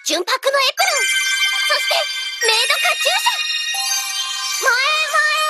純白のエプロン、そしてメイドカチューシャ。前へ前へ。